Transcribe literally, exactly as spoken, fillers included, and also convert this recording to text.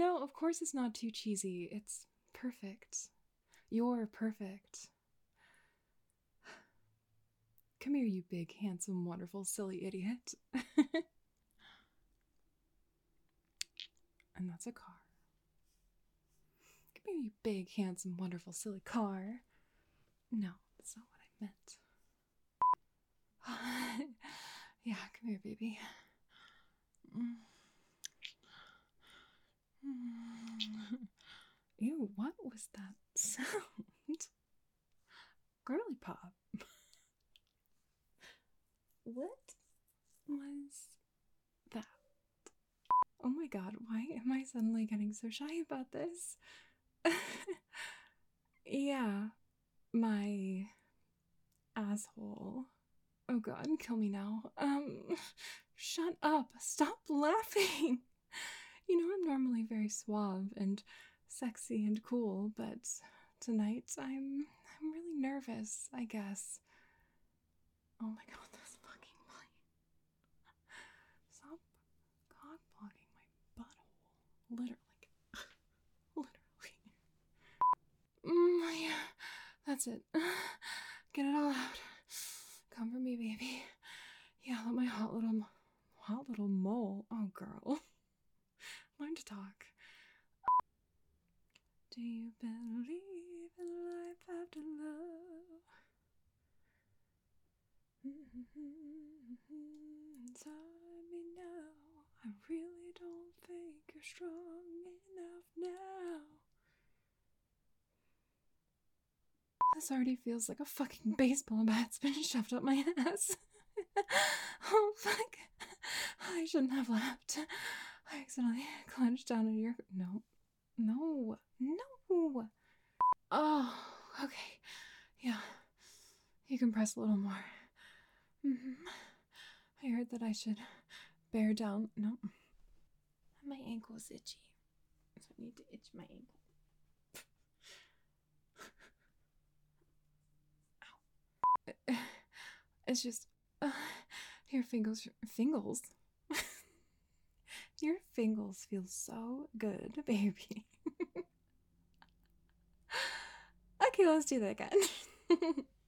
No, of course it's not too cheesy. It's perfect. You're perfect. Come here, you big, handsome, wonderful, silly idiot. And that's a car. Come here, you big, handsome, wonderful, silly car. No, that's not what I meant. Yeah, come here, baby. Ew, what was that sound? Girly pop. What was that? Oh my god, why am I suddenly getting so shy about this? Yeah, my asshole. Oh god, kill me now. Um, shut up. Stop laughing. You know, I'm normally very suave and sexy and cool, but tonight I'm I'm really nervous, I guess. Oh my god, this fucking plane. Stop cock blocking my butthole. Literally. Literally. Mm, yeah, that's it. Get it all out. Come for me, baby. Yeah, let my hot little, hot little mole. Oh, girl. Learn to talk. Do you believe in life after love? Inside me now, I really don't think you're strong enough now. This already feels like a fucking baseball bat's been shoved up my ass. Oh, fuck. I shouldn't have laughed. I accidentally clenched down in your... No. No. No. Oh, okay. Yeah. You can press a little more. Mm-hmm. I heard that I should bear down... No. My ankle's itchy. So I need to itch my ankle. Ow. It's just... Uh, your fingers... Fingers? Your fingers feel so good, baby. Okay, let's do that again.